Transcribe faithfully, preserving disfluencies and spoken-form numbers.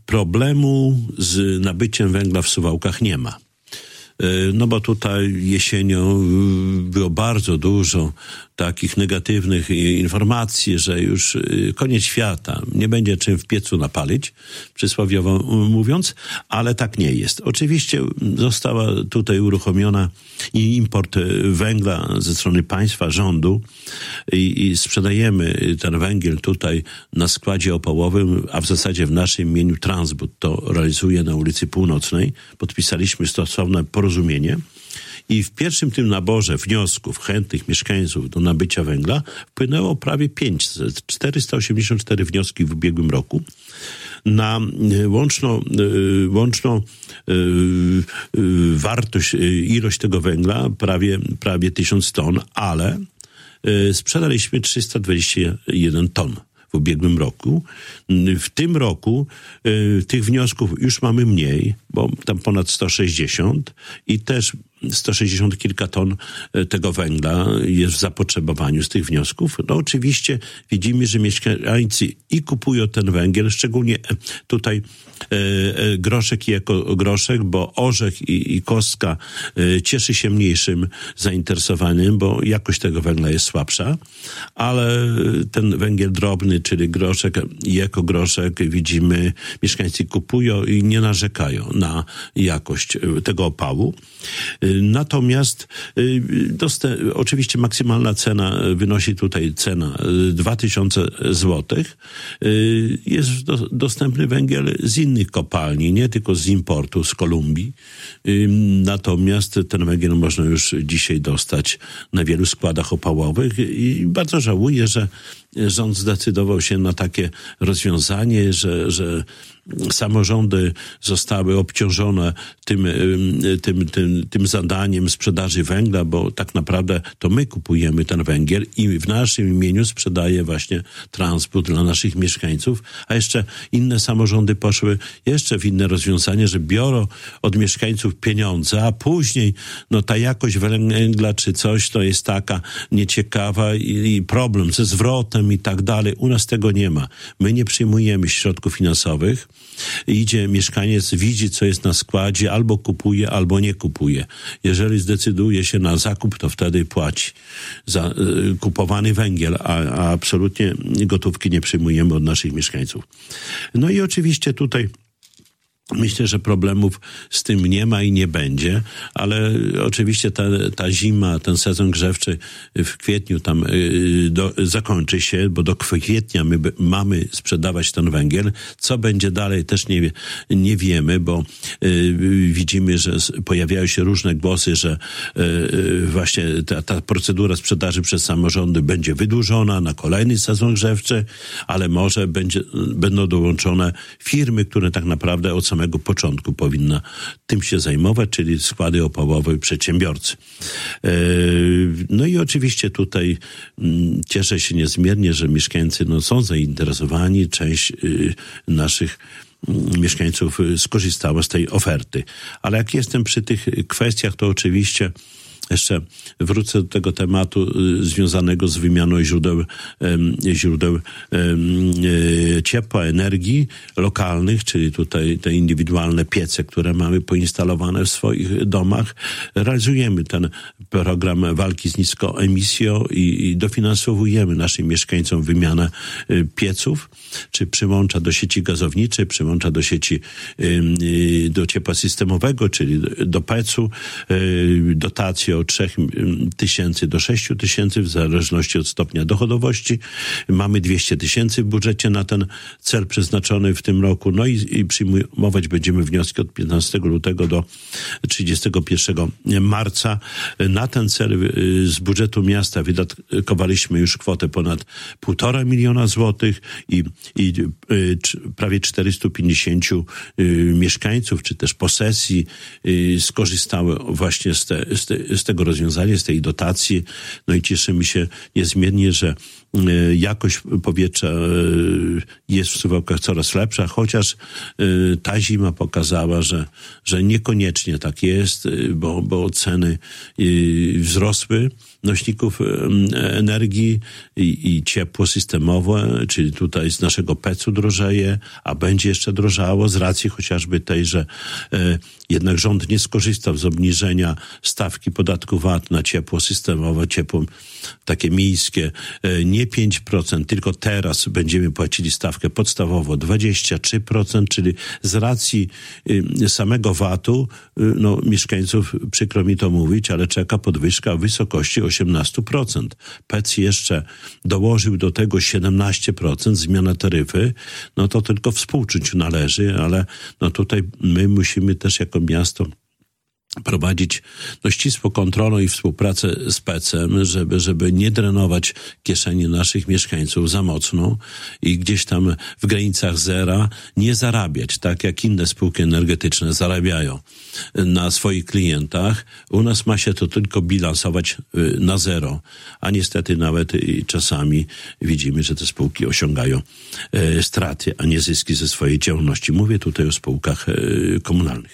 problemu z nabyciem węgla w Suwałkach nie ma. No bo tutaj jesienią było bardzo dużo takich negatywnych informacji, że już koniec świata, nie będzie czym w piecu napalić, przysłowiowo mówiąc, ale tak nie jest. Oczywiście została tutaj uruchomiona import węgla ze strony państwa, rządu i, i sprzedajemy ten węgiel tutaj na składzie opałowym, a w zasadzie w naszym imieniu Transbud to realizuje na ulicy Północnej. Podpisaliśmy stosowne porozumienie. I w pierwszym tym naborze wniosków chętnych mieszkańców do nabycia węgla wpłynęło prawie pięćset, czterysta osiemdziesiąt cztery wnioski w ubiegłym roku. Na łączną, łączną wartość, ilość tego węgla prawie, prawie tysiąc ton, ale sprzedaliśmy trzysta dwadzieścia jeden ton w ubiegłym roku. W tym roku y, tych wniosków już mamy mniej, bo tam ponad sto sześćdziesiąt i też sto sześćdziesiąt kilka ton tego węgla jest w zapotrzebowaniu z tych wniosków. No oczywiście widzimy, że mieszkańcy i kupują ten węgiel, szczególnie tutaj e, e, groszek i ekogroszek, bo orzech i, i kostka e, cieszy się mniejszym zainteresowaniem, bo jakość tego węgla jest słabsza, ale ten węgiel drobny, czyli groszek i ekogroszek, widzimy, mieszkańcy kupują i nie narzekają na jakość tego opału. Natomiast dostę- oczywiście maksymalna cena wynosi tutaj cena dwa tysiące złotych. Jest do- dostępny węgiel z innych kopalni, nie tylko z importu, z Kolumbii. Natomiast ten węgiel można już dzisiaj dostać na wielu składach opałowych i bardzo żałuję, że rząd zdecydował się na takie rozwiązanie, że, że samorządy zostały obciążone tym, tym, tym, tym zadaniem sprzedaży węgla, bo tak naprawdę to my kupujemy ten węgiel i w naszym imieniu sprzedaje właśnie Transbud dla naszych mieszkańców, a jeszcze inne samorządy poszły jeszcze w inne rozwiązanie, że biorą od mieszkańców pieniądze, a później no ta jakość węgla czy coś to jest taka nieciekawa i, i problem ze zwrotem i tak dalej. U nas tego nie ma. My nie przyjmujemy środków finansowych. Idzie mieszkaniec, widzi, co jest na składzie, albo kupuje, albo nie kupuje. Jeżeli zdecyduje się na zakup, to wtedy płaci za y, kupowany węgiel, a, a absolutnie gotówki nie przyjmujemy od naszych mieszkańców. No i oczywiście tutaj myślę, że problemów z tym nie ma i nie będzie, ale oczywiście ta, ta zima, ten sezon grzewczy w kwietniu tam y, do, zakończy się, bo do kwietnia my b, mamy sprzedawać ten węgiel. Co będzie dalej też nie, nie wiemy, bo y, widzimy, że pojawiają się różne głosy, że y, właśnie ta, ta procedura sprzedaży przez samorządy będzie wydłużona na kolejny sezon grzewczy, ale może będzie, będą dołączone firmy, które tak naprawdę od samego samego początku powinna tym się zajmować, czyli składy opałowe i przedsiębiorcy. No i oczywiście tutaj cieszę się niezmiernie, że mieszkańcy no, są zainteresowani, część naszych mieszkańców skorzystało z tej oferty. Ale jak jestem przy tych kwestiach, to oczywiście jeszcze wrócę do tego tematu y, związanego z wymianą źródeł, y, źródeł y, ciepła, energii lokalnych, czyli tutaj te indywidualne piece, które mamy poinstalowane w swoich domach. Realizujemy ten program walki z niskoemisją i, i dofinansowujemy naszym mieszkańcom wymianę y, pieców, czy przyłącza do sieci gazowniczej, przyłącza do sieci y, y, do ciepła systemowego, czyli do pecu, y, dotacje od trzech tysięcy do sześciu tysięcy w zależności od stopnia dochodowości. Mamy dwieście tysięcy w budżecie na ten cel przeznaczony w tym roku. No i, i przyjmować będziemy wnioski od piętnastego lutego do trzydziestego pierwszego marca. Na ten cel z budżetu miasta wydatkowaliśmy już kwotę ponad półtora miliona złotych i, i y, prawie czterysta pięćdziesiąt y, mieszkańców, czy też posesji y, skorzystało właśnie z, te, z, te, z tego rozwiązania, z tej dotacji. No i cieszymy się niezmiernie, że y, jakość powietrza y, jest w Suwałkach coraz lepsza, chociaż y, ta zima pokazała, że, że niekoniecznie tak jest, y, bo, bo ceny y, wzrosły. nośników energii i, i ciepło systemowe, czyli tutaj z naszego pecu drożeje, a będzie jeszcze drożało z racji chociażby tej, że e, jednak rząd nie skorzystał z obniżenia stawki podatku V A T na ciepło systemowe, ciepło takie miejskie, e, nie pięć procent, tylko teraz będziemy płacili stawkę podstawową dwadzieścia trzy procent, czyli z racji y, samego V A T-u, y, no mieszkańców, przykro mi to mówić, ale czeka podwyżka w wysokości osiemnaście procent. P E C jeszcze dołożył do tego siedemnaście procent, zmiana taryfy, no to tylko współczuć należy, ale no tutaj my musimy też jako miasto prowadzić no, ścisłą kontrolę i współpracę z P E C-em, żeby, żeby nie drenować kieszeni naszych mieszkańców za mocno i gdzieś tam w granicach zera nie zarabiać, tak jak inne spółki energetyczne zarabiają na swoich klientach. U nas ma się to tylko bilansować na zero, a niestety nawet i czasami widzimy, że te spółki osiągają straty, a nie zyski ze swojej działalności. Mówię tutaj o spółkach komunalnych.